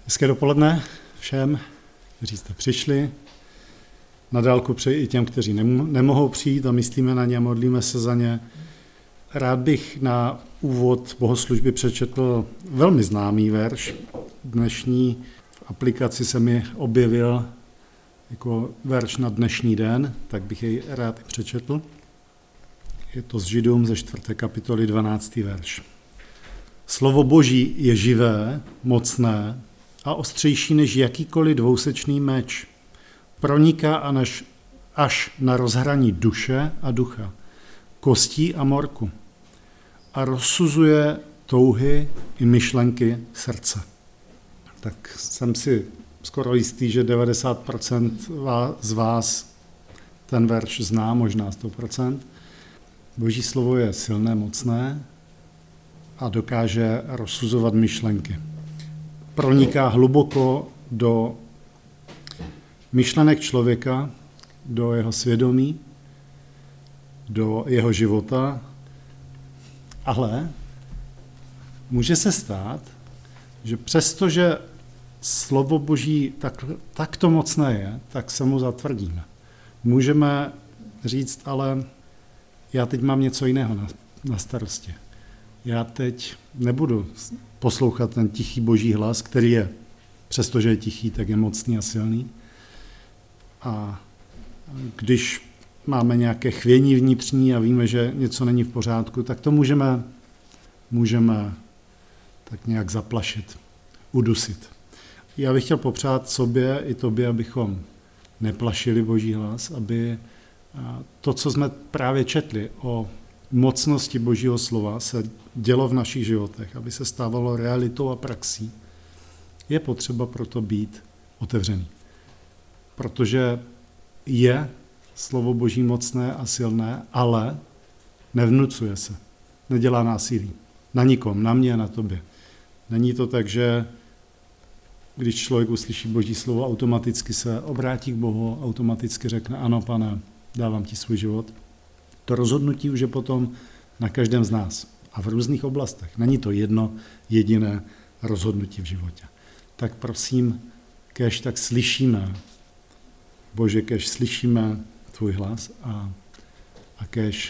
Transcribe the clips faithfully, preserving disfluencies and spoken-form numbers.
Hezké dopoledne všem, kteří jste přišli. Na dálku přeji i těm, kteří nemohou přijít a myslíme na ně a modlíme se za ně. Rád bych na úvod bohoslužby přečetl velmi známý verš. Dnešní v aplikaci se mi objevil jako verš na dnešní den, tak bych jej rád i přečetl. Je to z Židům ze čtvrté kapitoly dvanáctý verš. Slovo Boží je živé, mocné a ostřejší než jakýkoliv dvousečný meč. Proniká až, až na rozhraní duše a ducha, kostí a morku a rozsuzuje touhy i myšlenky srdce. Tak jsem si skoro jistý, že devadesát procent z vás ten verš zná, možná sto procent. Boží slovo je silné, mocné a dokáže rozsuzovat myšlenky. Proniká hluboko do myšlenek člověka, do jeho svědomí, do jeho života, ale může se stát, že přestože slovo Boží tak, takto mocné je, tak se mu zatvrdíme. Můžeme říct, ale já teď mám něco jiného na, na starosti. Já teď nebudu poslouchat ten tichý Boží hlas, který je, přestože je tichý, tak je mocný a silný. A když máme nějaké chvění vnitřní a víme, že něco není v pořádku, tak to můžeme, můžeme tak nějak zaplašit, udusit. Já bych chtěl popřát sobě i tobě, abychom neplašili Boží hlas, aby to, co jsme právě četli o mocnosti Božího slova, se dělo v našich životech, aby se stávalo realitou a praxí. Je potřeba proto být otevřený. Protože je slovo Boží mocné a silné, ale nevnucuje se, nedělá násilí. Na nikom, na mě a na tobě. Není to tak, že když člověk uslyší Boží slovo, automaticky se obrátí k Bohu, automaticky řekne, ano, Pane, dávám ti svůj život. To rozhodnutí už je potom na každém z nás a v různých oblastech. Není to jedno jediné rozhodnutí v životě. Tak prosím, kéž tak slyšíme, Bože, kéž slyšíme tvůj hlas a, a kéž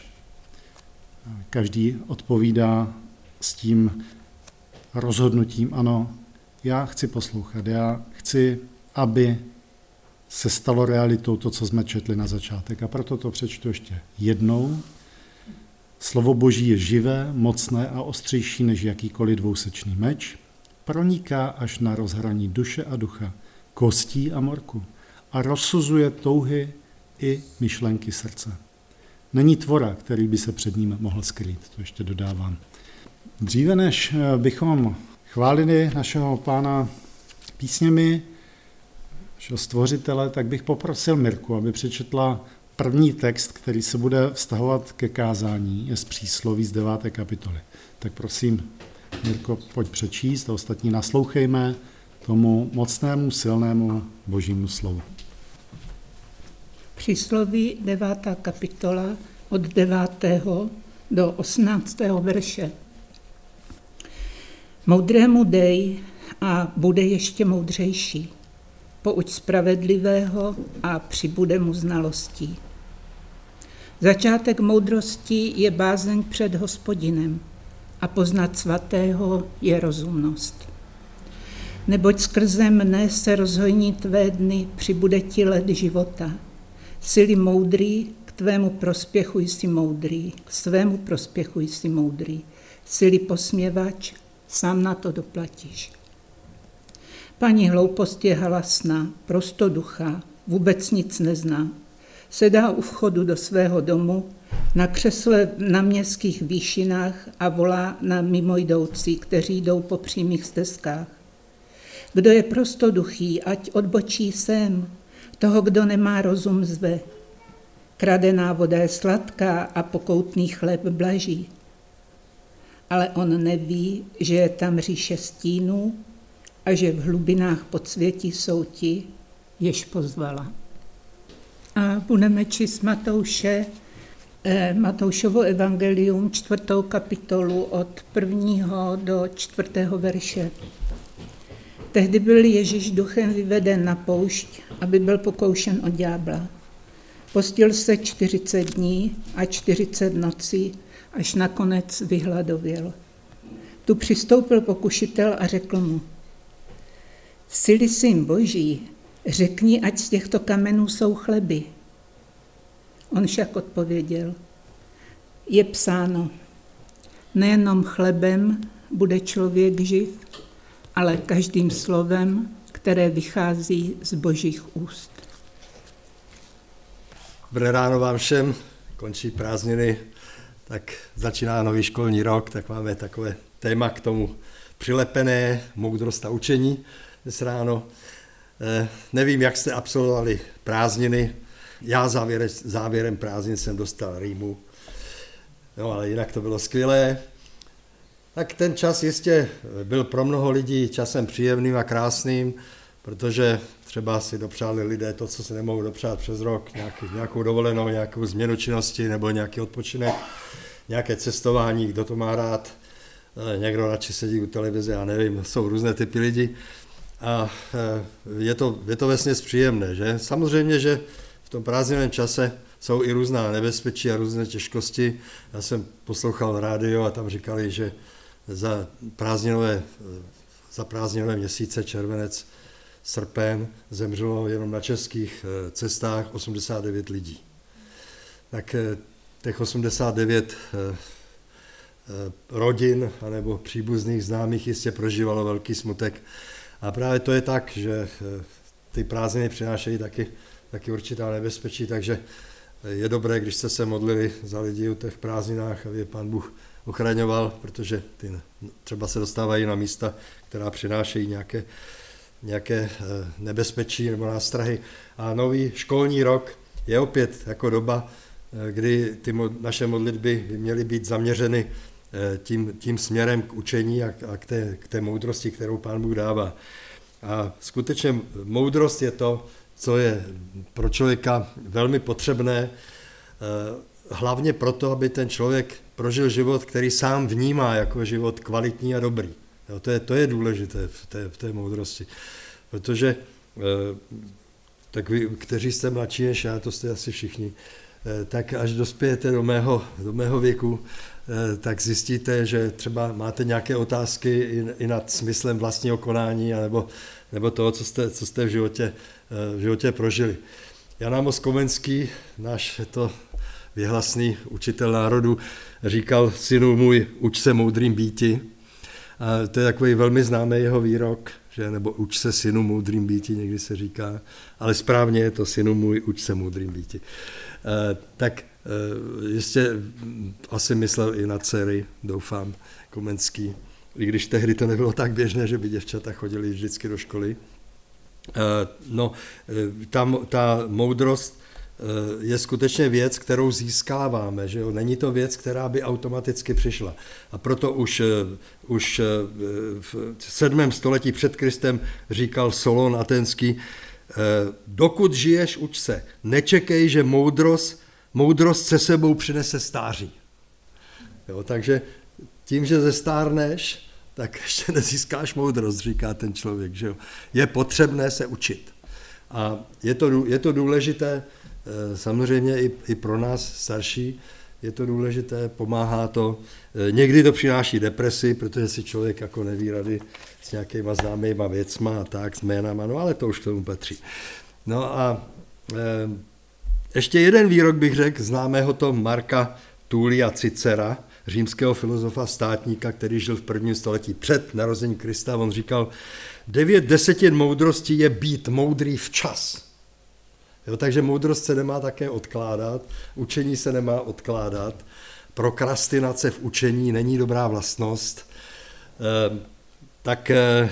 každý odpovídá s tím rozhodnutím, ano, já chci poslouchat, já chci, aby se stalo realitou to, co jsme četli na začátek. A proto to přečtu ještě jednou. Slovo Boží je živé, mocné a ostřejší než jakýkoliv dvousečný meč. Proniká až na rozhraní duše a ducha, kostí a morku a rozsuzuje touhy i myšlenky srdce. Není tvora, který by se před ním mohl skrýt, to ještě dodávám. Dříve než bychom chválili našeho Pána písněmi, našeho stvořitele, tak bych poprosil Mirku, aby přečetla první text, který se bude vztahovat ke kázání, je z přísloví z deváté kapitoly. Tak prosím, Mirko, pojď přečíst a ostatní naslouchejme tomu mocnému, silnému Božímu slovu. Přísloví devátá kapitola od devátého do osmnáctého verše. Moudrému dej a bude ještě moudřejší. Pouč spravedlivého a přibude mu znalostí. Začátek moudrosti je bázeň před Hospodinem a poznat svatého je rozumnost. Neboť skrze mne se rozhojní tvé dny, přibude ti let života. Jsi-li moudrý, k tvému prospěchu jsi moudrý, k svému prospěchu jsi moudrý. Jsi-li posměvač, sám na to doplatíš. Paní hloupost je halasná, prostoduchá, vůbec nic nezná. Sedá u vchodu do svého domu, na křesle na městských výšinách a volá na mimojdoucí, kteří jdou po přímých stezkách. Kdo je prostoduchý, ať odbočí sem, toho, kdo nemá rozum, zve. Kradená voda je sladká a pokoutný chléb blaží. Ale on neví, že je tam říše stínů a že v hlubinách podsvětí jsou ti, jež pozvala. A budeme číst Matouše, eh, Matoušovo evangelium, čtvrtou kapitolu od prvního do čtvrtého verše. Tehdy byl Ježíš duchem vyveden na poušť, aby byl pokoušen od ďábla. Postil se čtyřicet dní a čtyřicet nocí, až nakonec vyhladověl. Tu přistoupil pokušitel a řekl mu: Jsi-li syn Boží, řekni, ať z těchto kamenů jsou chleby. On však odpověděl: Je psáno, nejenom chlebem bude člověk živ, ale každým slovem, které vychází z Božích úst. Dobré ráno vám všem, končí prázdniny, tak začíná nový školní rok, tak máme takové téma k tomu přilepené, moudrost a učení dnes ráno. Eh, nevím, jak jste absolvovali prázdniny, já závěrem, závěrem prázdnin jsem dostal rýmu, no ale jinak to bylo skvělé. Tak ten čas jistě byl pro mnoho lidí časem příjemným a krásným, protože třeba si dopřáli lidé to, co se nemohou dopřát přes rok, nějaký, nějakou dovolenou, nějakou změnu činnosti nebo nějaký odpočinek, nějaké cestování, kdo to má rád, někdo radši sedí u televize, já nevím, jsou různé typy lidí a je to, je to vesměs příjemné, že? Samozřejmě, že v tom prázdniném čase jsou i různá nebezpečí a různé těžkosti. Já jsem poslouchal rádio a tam říkali, že za prázdninové, za prázdninové měsíce, červenec, srpen, zemřelo jenom na českých cestách osmdesát devět lidí. Tak těch osmdesát devět rodin anebo příbuzných známých jistě prožívalo velký smutek. A právě to je tak, že ty prázdniny přinášejí taky, taky určitá nebezpečí, takže je dobré, když jste se modlili za lidi u těch prázdninách, aby je Pán Bůh ochraňoval, protože ty třeba se dostávají na místa, která přinášejí nějaké, nějaké nebezpečí nebo nástrahy. A nový školní rok je opět jako doba, kdy ty naše modlitby by měly být zaměřeny tím, tím směrem k učení a, a k, té, k té moudrosti, kterou Pán Bůh dává. A skutečně moudrost je to, co je pro člověka velmi potřebné, hlavně proto, aby ten člověk prožil život, který sám vnímá jako život kvalitní a dobrý. Jo, to, je, to je důležité v té, v té moudrosti, protože tak vy, kteří jste mladší než já, to jste asi všichni, tak až dospějete do mého, do mého věku, tak zjistíte, že třeba máte nějaké otázky i, i nad smyslem vlastního konání nebo, nebo toho, co jste, co jste v, životě, v životě prožili. Jan Amos Komenský, náš to věhlasný učitel národu, říkal: synu můj, uč se moudrým býti. A to je takový velmi známý jeho výrok, že nebo uč se synu moudrým býti, někdy se říká, ale správně je to: synu můj, uč se moudrým býti. E, tak e, jistě asi myslel i na dcery, doufám, Komenský, i když tehdy to nebylo tak běžné, že by děvčata chodili vždycky do školy. E, no, tam ta moudrost je skutečně věc, kterou získáváme, že jo? Není to věc, která by automaticky přišla. A proto už, už v sedmém století před Kristem říkal Solon Atenský: dokud žiješ, uč se, nečekej, že moudrost, moudrost se sebou přinese stáří. Jo? Takže tím, že zestárneš, tak ještě nezískáš moudrost, říká ten člověk. Že jo? Je potřebné se učit. A je to, je to důležité. Samozřejmě i, i pro nás starší je to důležité, pomáhá to. Někdy to přináší depresi, protože si člověk jako neví rady s nějakýma známýma věcma a tak, s jménama, no ale to už k tomu patří. No a e, ještě jeden výrok bych řekl známého to Marka Tulia Cicera, římského filozofa státníka, který žil v prvním století před narozením Krista. On říkal: devět desetin moudrosti je být moudrý včas. Jo, takže moudrost se nemá také odkládat, učení se nemá odkládat, prokrastinace v učení není dobrá vlastnost, e, tak e,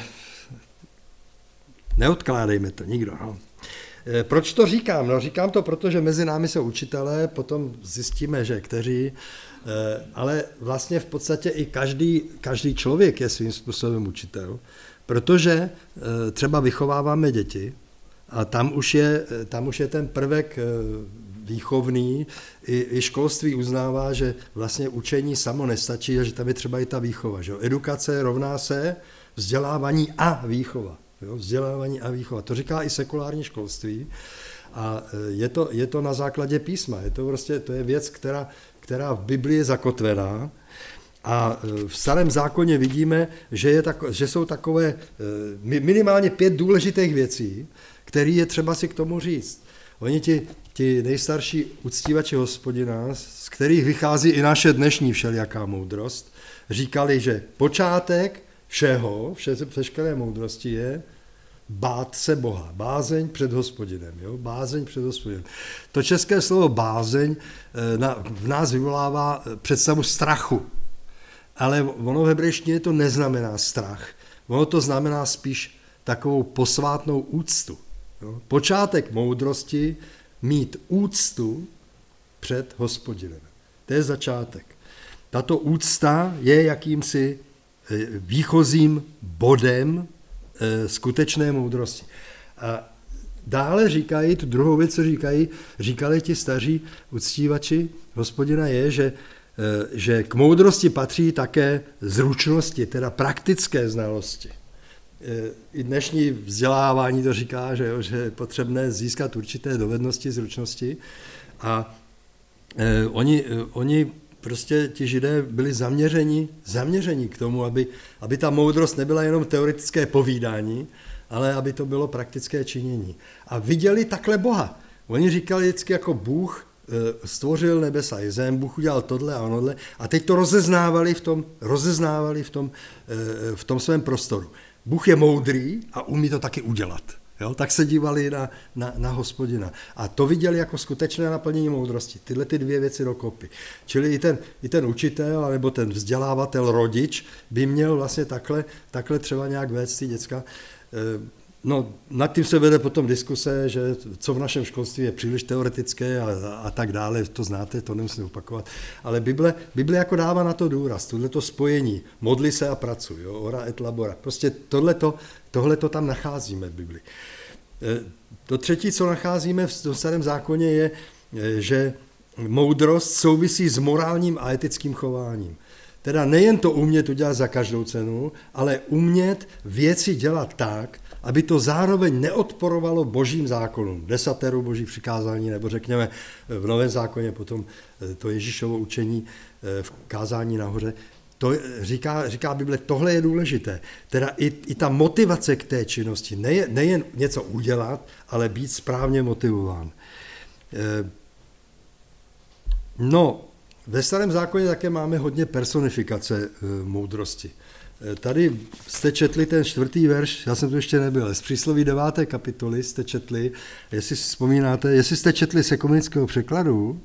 neodkládejme to nikdo. No. E, proč to říkám? No, říkám to, protože mezi námi jsou učitelé, potom zjistíme, že kteří, e, ale vlastně v podstatě i každý, každý člověk je svým způsobem učitel, protože e, třeba vychováváme děti, a tam už je, tam už je ten prvek výchovný, i, i školství uznává, že vlastně učení samo nestačí, že tam je třeba i ta výchova. Že? Edukace rovná se vzdělávání a výchova. Jo? Vzdělávání a výchova. To říká i sekulární školství. A je to, je to na základě písma. Je to prostě, to je věc, která, která v Biblii je zakotvená. A v Starém zákoně vidíme, že, je tako, že jsou takové minimálně pět důležitých věcí, které je třeba si k tomu říct. Oni ti, ti nejstarší uctívači Hospodina, z kterých vychází i naše dnešní všelijaká moudrost, říkali, že počátek všeho, vše, veškeré moudrosti je bát se Boha, bázeň před Hospodinem, jo? Bázeň před Hospodinem. To české slovo bázeň na, v nás vyvolává představu strachu, ale ono v hebrejštině to neznamená strach, ono to znamená spíš takovou posvátnou úctu. Jo? Počátek moudrosti mít úctu před Hospodinem. To je začátek. Tato úcta je jakýmsi výchozím bodem skutečné moudrosti. A dále říkají, tu druhou věc, co říkají, říkali ti staří uctívači Hospodina, je, že, že k moudrosti patří také zručnosti, teda praktické znalosti. I dnešní vzdělávání to říká, že, jo, že je potřebné získat určité dovednosti, zručnosti. A eh, oni, oni prostě ti Židé byli zaměřeni, zaměřeni k tomu, aby, aby ta moudrost nebyla jenom teoretické povídání, ale aby to bylo praktické činění. A viděli takhle Boha. Oni říkali vždycky jako Bůh stvořil nebesa i zem, Bůh udělal tohle a onodle a teď to rozeznávali v tom, rozeznávali v tom, v tom svém prostoru. Bůh je moudrý a umí to taky udělat. Jo? Tak se dívali na, na, na Hospodina. A to viděli jako skutečné naplnění moudrosti. Tyhle ty dvě věci dokopy. Čili i ten, i ten učitel, nebo ten vzdělávatel, rodič, by měl vlastně takhle, takhle třeba nějak vést ty děcka. No, nad tím se vede potom diskuse, že co v našem školství je příliš teoretické a, a, a tak dále, to znáte, to nemusím opakovat. Ale Bible, Bible jako dává na to důraz, tohleto spojení, modli se a pracuj, jo, ora et labora. Prostě tohleto, tohleto tam nacházíme v Bibli. To třetí, co nacházíme v Starém zákoně, je, že moudrost souvisí s morálním a etickým chováním. Teda nejen to umět udělat za každou cenu, ale umět věci dělat tak, aby to zároveň neodporovalo božím zákonům, desateru boží přikázání, nebo řekněme v Novém zákoně potom to Ježíšovo učení v kázání nahoře. To říká, říká Bible, tohle je důležité. Teda i, i ta motivace k té činnosti, nejen, nejen něco udělat, ale být správně motivován. No, ve Starém zákoně také máme hodně personifikace moudrosti. Tady jste četli ten čtvrtý verš, já jsem tu ještě nebyl, z přísloví deváté kapitoly jste četli, jestli si vzpomínáte, jestli jste četli z ekumenického překladu,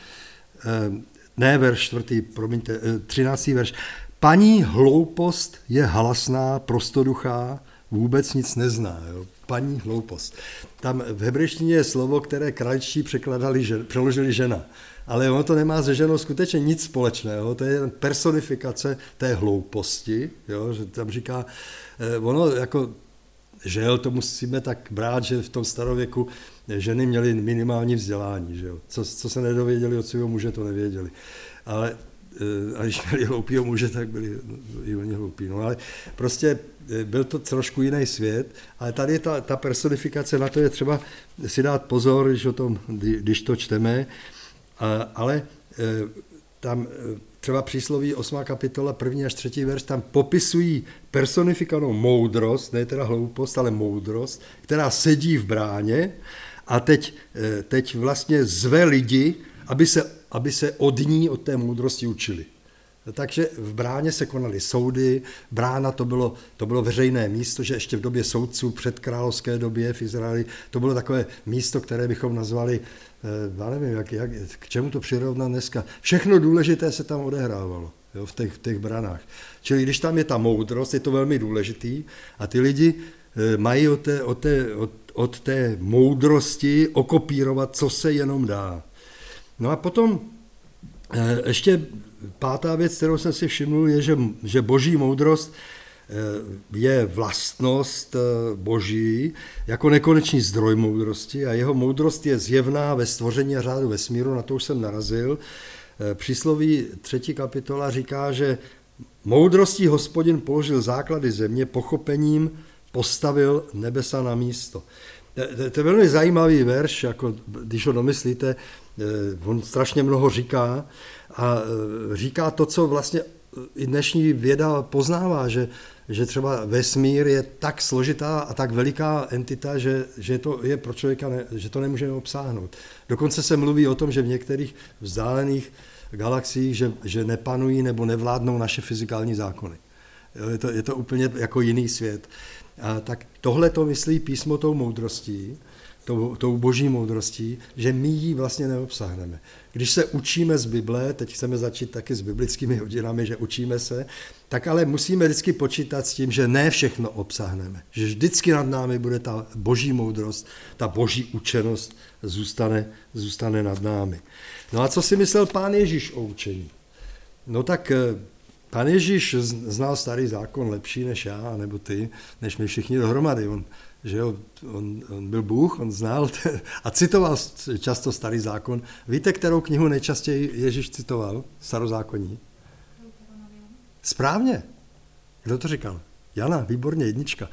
ne verš čtvrtý, promiňte, třináctý verš. Paní hloupost je halasná, prostoduchá, vůbec nic nezná. Jo? Paní hloupost. Tam v hebrejštině je slovo, které krajčí překladali, přeložili žena. Ale ono to nemá se ženou skutečně nic společného, to je personifikace té hlouposti, jo? Že tam říká, ono jako žel, to musíme tak brát, že v tom starověku ženy měly minimální vzdělání, že jo? Co, co se nedověděli od svého muže, to nevěděli. Ale a když měli hloupýho muže, tak byli i oni hloupí. No ale prostě byl to trošku jiný svět, ale tady ta, ta personifikace, na to je třeba si dát pozor, když, o tom, když to čteme, ale tam třeba přísloví osmá kapitola, první až třetí verš, tam popisují personifikovanou moudrost, ne teda hloupost, ale moudrost, která sedí v bráně a teď, teď vlastně zve lidi, aby se, aby se od ní, od té moudrosti učili. Takže v bráně se konaly soudy, brána to bylo, to bylo veřejné místo, že ještě v době soudců, před královské době v Izraeli, to bylo takové místo, které bychom nazvali, já nevím, jak, jak, k čemu to přirovnat dneska. Všechno důležité se tam odehrávalo, jo, v, těch, v těch branách. Čili když tam je ta moudrost, je to velmi důležitý a ty lidi mají od té, od té, od, od té moudrosti okopírovat, co se jenom dá. No a potom ještě pátá věc, kterou jsem si všiml, je, že, že boží moudrost je vlastnost boží jako nekonečný zdroj moudrosti a jeho moudrost je zjevná ve stvoření a řádu vesmíru, na to už jsem narazil. Přísloví třetí kapitola říká, že moudrostí Hospodin položil základy země, pochopením postavil nebesa na místo. To je velmi zajímavý verš, jako když ho domyslíte, on strašně mnoho říká a říká to, co vlastně i dnešní věda poznává, že, že třeba vesmír je tak složitá a tak veliká entita, že, že to je pro člověka, ne, že to nemůžeme obsáhnout. Dokonce se mluví o tom, že v některých vzdálených galaxiích, že, že nepanují nebo nevládnou naše fyzikální zákony. Je to, je to úplně jako jiný svět. A tak tohle to myslí písmo tou moudrostí, tou, tou boží moudrostí, že my ji vlastně neobsáhneme. Když se učíme z Bible, teď chceme začít taky s biblickými hodinami, že učíme se, tak ale musíme vždycky počítat s tím, že ne všechno obsáhneme. Že vždycky nad námi bude ta boží moudrost, ta boží učenost zůstane, zůstane nad námi. No a co si myslel pán Ježíš o učení? No tak pán Ježíš znal starý zákon lepší než já, nebo ty, než my všichni dohromady. On, že jo, on, on byl Bůh, on znal ten, a citoval často starý zákon. Víte, kterou knihu nejčastěji Ježíš citoval? Starozákonní? Správně. Kdo to říkal? Jana, výborně, jednička.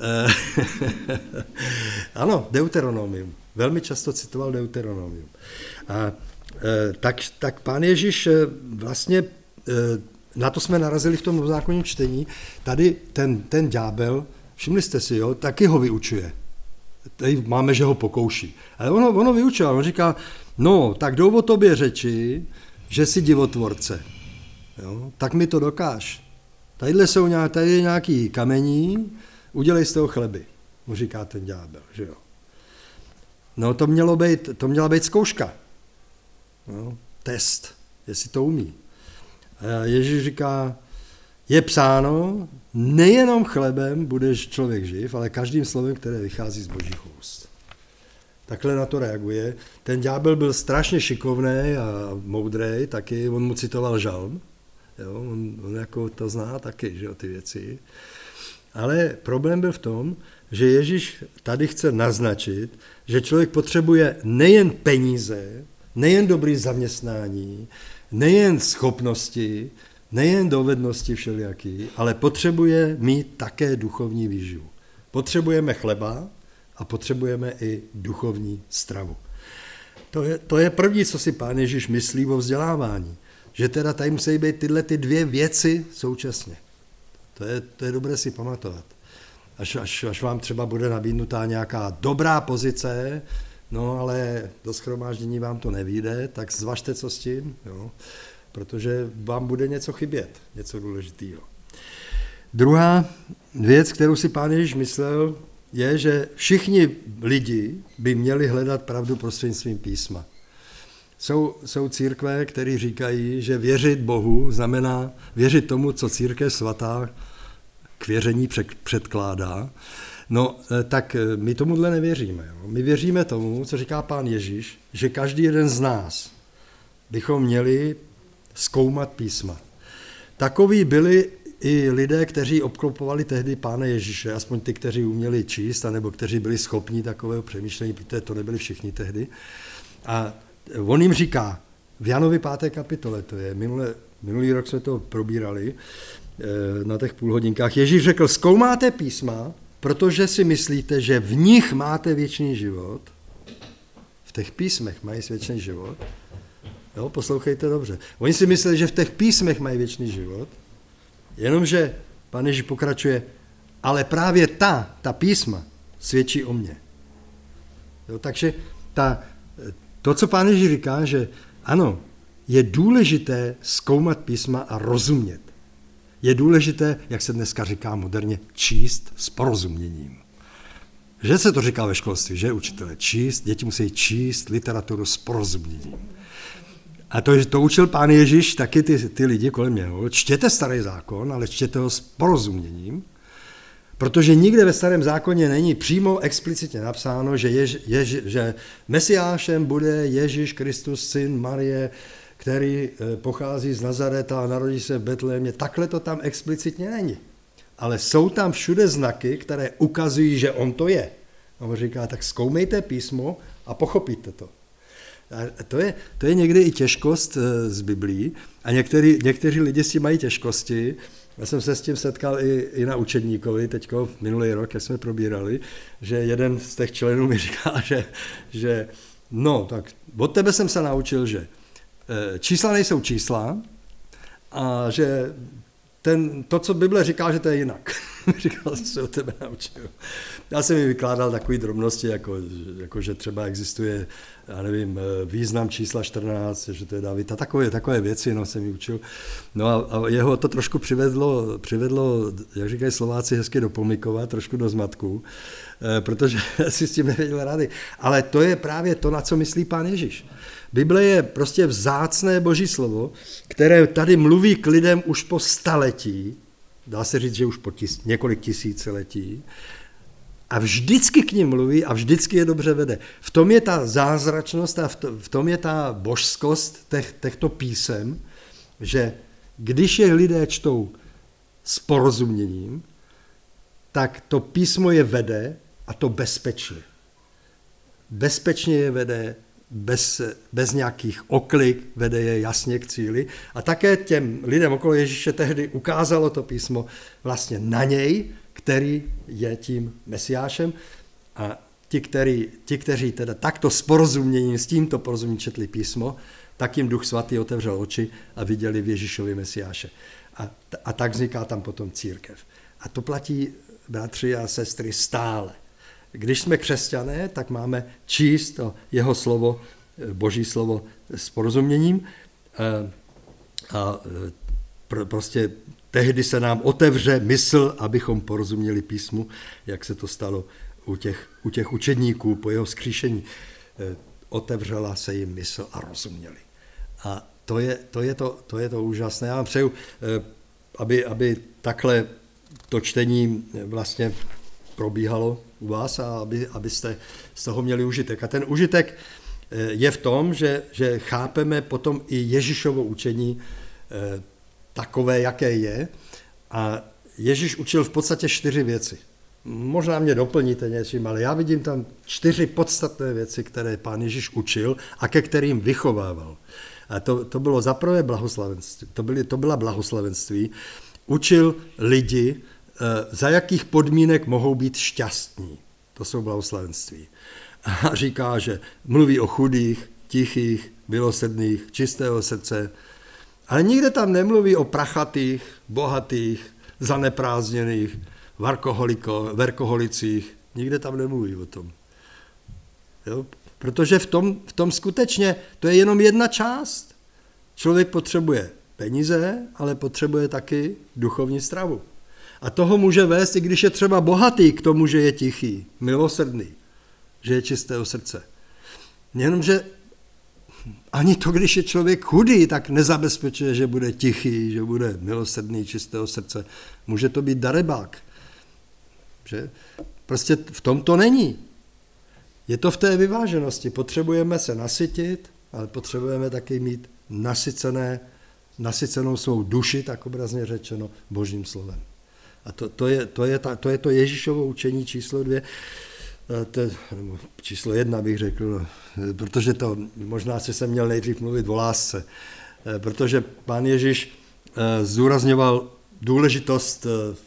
Ano, Deuteronomium. Velmi často citoval Deuteronomium. A, tak, tak pán Ježíš vlastně, na to jsme narazili v tom novozákonním čtení, tady ten, ten ďábel, všimli jste si, jo, taky ho vyučuje. Tady máme, že ho pokouší. Ale ono, ono vyučuje, on říká, no, tak jdou o tobě řeči, že jsi divotvorce. Jo, tak mi to dokáž. Tadyhle jsou nějak, tady je nějaký kamení, udělej z toho chleby, mu říká ten ďábel, že jo. No to, mělo být, to měla být zkouška. No, test, jestli to umí. A Ježíš říká, je psáno, nejenom chlebem budeš člověk živ, ale každým slovem, které vychází z božích úst. Takhle na to reaguje. Ten ďábel byl strašně šikovný a moudrej, taky on mu citoval žalm. Jo, on, on jako to zná taky, že jo, ty věci. Ale problém byl v tom, že Ježíš tady chce naznačit, že člověk potřebuje nejen peníze, nejen dobrý zaměstnání, nejen schopnosti, nejen dovednosti všelijaký, ale potřebuje mít také duchovní výživu. Potřebujeme chleba a potřebujeme i duchovní stravu. To je, to je první, co si pán Ježíš myslí o vzdělávání. Že teda tady musí být tyhle ty dvě věci současně. To je, to je dobré si pamatovat. Až, až, až vám třeba bude nabídnutá nějaká dobrá pozice, no ale do shromáždění vám to nevyjde, tak zvažte, co s tím, jo? Protože vám bude něco chybět, něco důležitého. Druhá věc, kterou si pán Ježíš myslel, je, že všichni lidi by měli hledat pravdu prostřednictvím písma. Jsou, jsou církve, které říkají, že věřit Bohu znamená věřit tomu, co církev svatá k věření předkládá. No, tak my tomuhle nevěříme. Jo. My věříme tomu, co říká pán Ježíš, že každý jeden z nás bychom měli zkoumat písma. Takoví byli i lidé, kteří obklopovali tehdy pána Ježíše, aspoň ty, kteří uměli číst, anebo kteří byli schopní takového přemýšlení, protože to nebyli všichni tehdy. A on jim říká, v Janovi páté kapitole, to je, minule, minulý rok jsme to probírali na těch půlhodinkách, Ježíš řekl, zkoumáte písma, protože si myslíte, že v nich máte věčný život, v těch písmech mají věčný život, jo, poslouchejte dobře. Oni si mysleli, že v těch písmech mají věčný život, jenomže pán Ježíš pokračuje, ale právě ta, ta písma svědčí o mně. Jo, takže ta, to, co pán Ježíš říká, že ano, je důležité zkoumat písma a rozumět. Je důležité, jak se dneska říká moderně, číst s porozuměním. Že se to říká ve školství, že učitelé číst, děti musí číst literaturu s porozuměním. A to, to učil pán Ježíš taky ty, ty lidi kolem něho. Čtěte starý zákon, ale čtěte ho s porozuměním, protože nikde ve starém zákoně není přímo explicitně napsáno, že, Jež, Jež, že Mesiášem bude Ježíš Kristus, syn Marie, který pochází z Nazareta a narodí se v Betlémě. Takhle to tam explicitně není. Ale jsou tam všude znaky, které ukazují, že on to je. A on říká, tak zkoumejte písmo a pochopíte to. A to je, to je někdy i těžkost z Biblí a některý, někteří lidi si mají těžkosti, Já jsem se s tím setkal i, i na učedníkovi teďko, minulý rok, jak jsme probírali, že jeden z těch členů mi říká, že, že no, tak od tebe jsem se naučil, že čísla nejsou čísla a že ten, to, co Bible říká, že to je jinak. Říkal jsem se o tebe naučil. Já jsem mi vykládal takové drobnosti, jako, jako že třeba existuje, já nevím, význam čísla čtrnáct, že to je David, a takové, takové věci, no, jsem mi učil. No a, a jeho to trošku přivedlo, přivedlo, jak říkají Slováci, hezky do pomykova, trošku do zmatku, protože si s tím nevěděl rady. Ale to je právě to, na co myslí Pán Ježíš. Bible je prostě vzácné boží slovo, které tady mluví k lidem už po staletí, dá se říct, že už po tis, několik tisíciletí, a vždycky k nim mluví a vždycky je dobře vede. V tom je ta zázračnost a v tom je ta božskost těch, těchto písem, že když je lidé čtou s porozuměním, tak to písmo je vede a to bezpečně. Bezpečně je vede, bez, bez nějakých oklik, vede je jasně k cíli. A také těm lidem okolo Ježíše tehdy ukázalo to písmo vlastně na něj, který je tím Mesiášem. A ti, který, ti kteří teda takto s porozuměním, s tímto porozuměním četli písmo, tak jim Duch Svatý otevřel oči a viděli v Ježíšovi Mesiáše. A, a tak vzniká tam potom církev. A to platí, bratři a sestry, stále. Když jsme křesťané, tak máme číst to jeho slovo, boží slovo s porozuměním a, a pr- prostě tehdy se nám otevře mysl, abychom porozuměli písmu, jak se to stalo u těch, u těch učedníků po jeho vzkříšení. Otevřela se jim mysl a rozuměli. A to je to, je to, to, je to úžasné. Já vám přeju, aby, aby takhle to čtení vlastně probíhalo u vás a aby, abyste z toho měli užitek. A ten užitek je v tom, že, že chápeme potom i Ježíšovo učení eh, takové, jaké je. A Ježíš učil v podstatě čtyři věci. Možná mě doplníte něčím, ale já vidím tam čtyři podstatné věci, které Pán Ježíš učil a ke kterým vychovával. A to, to bylo za prvé blahoslavenství. To, byly, to byla blahoslavenství. Učil lidi, za jakých podmínek mohou být šťastní. To jsou blahoslavenství. A říká, že mluví o chudých, tichých, milosrdných, čistého srdce, ale nikde tam nemluví o prachatých, bohatých, zaneprázdněných, verkoholicích. Nikde tam nemluví o tom. Jo? Protože v tom, v tom skutečně to je jenom jedna část. Člověk potřebuje peníze, ale potřebuje taky duchovní stravu. A toho může vést, i když je třeba bohatý, k tomu, že je tichý, milosrdný, že je čistého srdce. Jenomže ani to, když je člověk chudý, tak nezabezpečuje, že bude tichý, že bude milosrdný, čistého srdce. Může to být darebák. Že? Prostě v tom to není. Je to v té vyváženosti. Potřebujeme se nasytit, ale potřebujeme taky mít nasycené, nasycenou svou duši, tak obrazně řečeno, Božím slovem. A to, to, je, to, je ta, to je to Ježíšovo učení číslo dvě, to, nebo číslo jedna bych řekl, protože to možná si jsem měl nejdřív mluvit o lásce, protože Pán Ježíš zdůrazňoval důležitost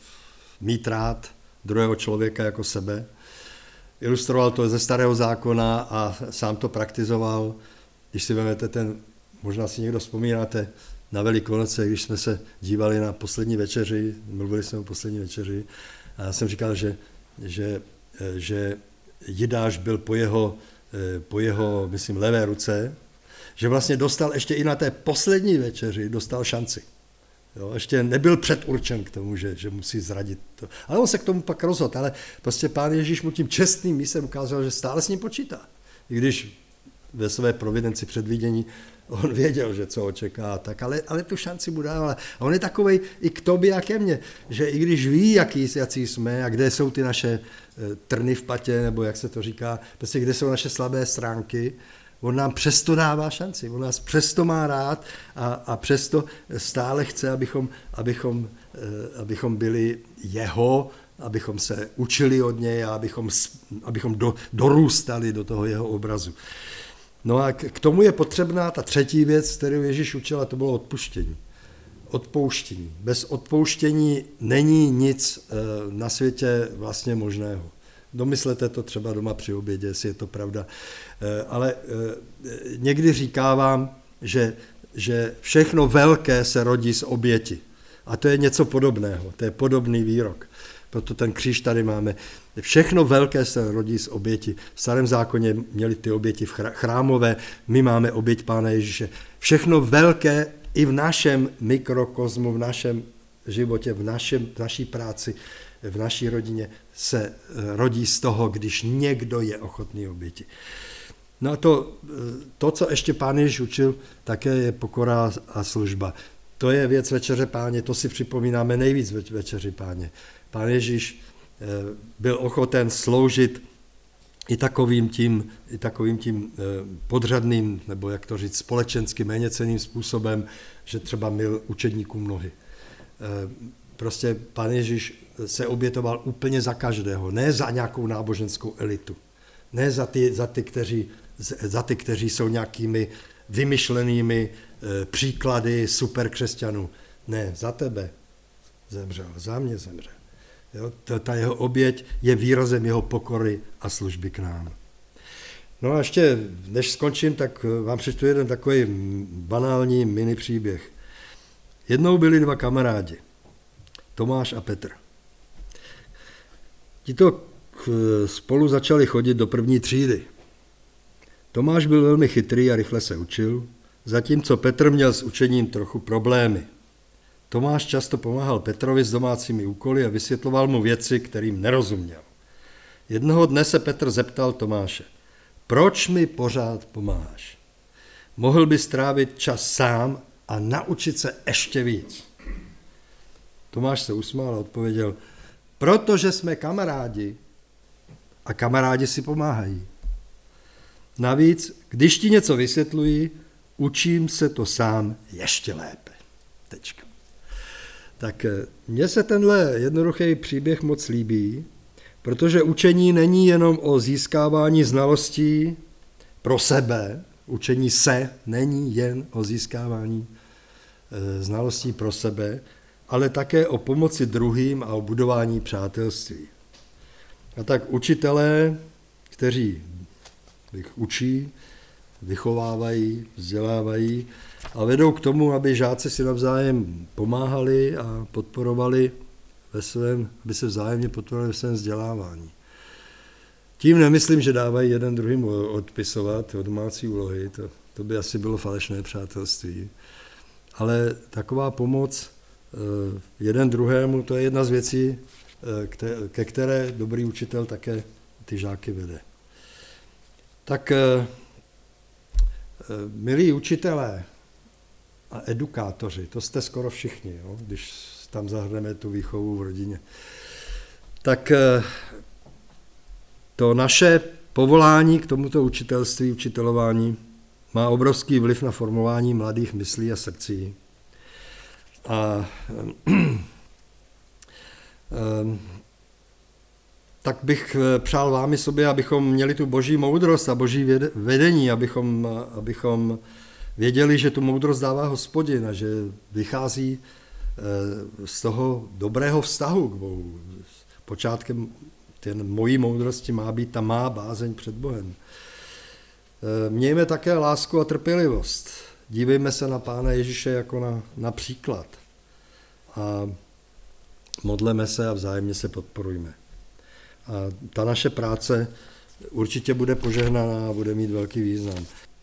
mít rád druhého člověka jako sebe. Ilustroval to ze Starého zákona a sám to praktizoval. Když si vezmete ten, možná si někdo vzpomínáte, na Velikonoce, když jsme se dívali na poslední večeři, mluvili jsme o poslední večeři, a já jsem říkal, že, že, že Jidáš byl po jeho, po jeho, myslím, levé ruce, že vlastně dostal ještě i na té poslední večeři, dostal šanci. Jo, ještě nebyl předurčen k tomu, že, že musí zradit to. Ale on se k tomu pak rozhodl, ale prostě Pán Ježíš mu tím čestným místem ukázal, že stále s ním počítá. I když ve své providenci předvidění on věděl, že co očeká, tak ale, ale tu šanci mu dával. A on je takovej i k tobě a ke mně, že i když ví, jaký, jaký jsme a kde jsou ty naše trny v patě, nebo jak se to říká, prostě kde jsou naše slabé stránky, on nám přesto dává šanci, on nás přesto má rád a, a přesto stále chce, abychom, abychom, abychom byli jeho, abychom se učili od něj a abychom, abychom do, dorůstali do toho jeho obrazu. No a k tomu je potřebná ta třetí věc, kterou Ježíš učil, a to bylo odpuštění. odpouštění. Bez odpouštění není nic na světě vlastně možného. Domyslete to třeba doma při obědě, jestli je to pravda. Ale někdy říkávám, že, že všechno velké se rodí z oběti. A to je něco podobného, to je podobný výrok. Proto ten kříž tady máme. Všechno velké se rodí z oběti. V starém zákoně měli ty oběti chrámové, my máme oběť Pána Ježíše. Všechno velké i v našem mikrokosmu, v našem životě, v, našem, v naší práci, v naší rodině se rodí z toho, když někdo je ochotný oběti. No a to, to, co ještě Pán Ježíš učil, také je pokora a služba. To je věc Večeře Páně, to si připomínáme nejvíc Večeři Páně. Pán Ježíš byl ochoten sloužit i takovým tím, i takovým tím podřadným, nebo jak to říct, společensky méněcenným způsobem, že třeba myl učedníkům nohy. Prostě Pán Ježíš se obětoval úplně za každého, ne za nějakou náboženskou elitu, ne za ty, za ty, kteří, za ty kteří jsou nějakými vymyšlenými příklady superkřesťanů. Ne, za tebe zemřel, za mě zemřel. Jo, ta jeho oběť je výrazem jeho pokory a služby k nám. No a ještě, než skončím, tak vám přečtu jeden takový banální mini příběh. Jednou byli dva kamarádi, Tomáš a Petr. Tito spolu začali chodit do první třídy. Tomáš byl velmi chytrý a rychle se učil, zatímco Petr měl s učením trochu problémy. Tomáš často pomáhal Petrovi s domácími úkoly a vysvětloval mu věci, kterým nerozuměl. Jednoho dne se Petr zeptal Tomáše, proč mi pořád pomáháš? Mohl by strávit čas sám a naučit se ještě víc. Tomáš se usmál a odpověděl, protože jsme kamarádi a kamarádi si pomáhají. Navíc, když ti něco vysvětluji, učím se to sám ještě lépe. Tečka. Tak mně se tenhle jednoduchý příběh moc líbí, protože učení není jenom o získávání znalostí pro sebe, učení se není jen o získávání znalostí pro sebe, ale také o pomoci druhým a o budování přátelství. A tak učitelé, kteří učí, vychovávají, vzdělávají a vedou k tomu, aby žáci si navzájem pomáhali a podporovali ve svém, aby se vzájemně podporovali ve svém vzdělávání. Tím nemyslím, že dávají jeden druhým odpisovat o domácí úlohy, to, to by asi bylo falešné přátelství, ale taková pomoc jeden druhému, to je jedna z věcí, ke které dobrý učitel také ty žáky vede. Tak milí učitelé a edukátoři, to jste skoro všichni, jo, když tam zahrneme tu výchovu v rodině, tak to naše povolání k tomuto učitelství, učitelování má obrovský vliv na formování mladých myslí a srdcí. A tak bych přál vám i sobě, abychom měli tu boží moudrost a boží vedení, abychom, abychom věděli, že tu moudrost dává Hospodin a že vychází z toho dobrého vztahu k Bohu. Počátkem ten mojí moudrosti má být ta má bázeň před Bohem. Mějme také lásku a trpělivost. Dívejme se na Pána Ježíše jako na, na příklad. A modleme se a vzájemně se podporujme. A ta naše práce určitě bude požehnaná a bude mít velký význam.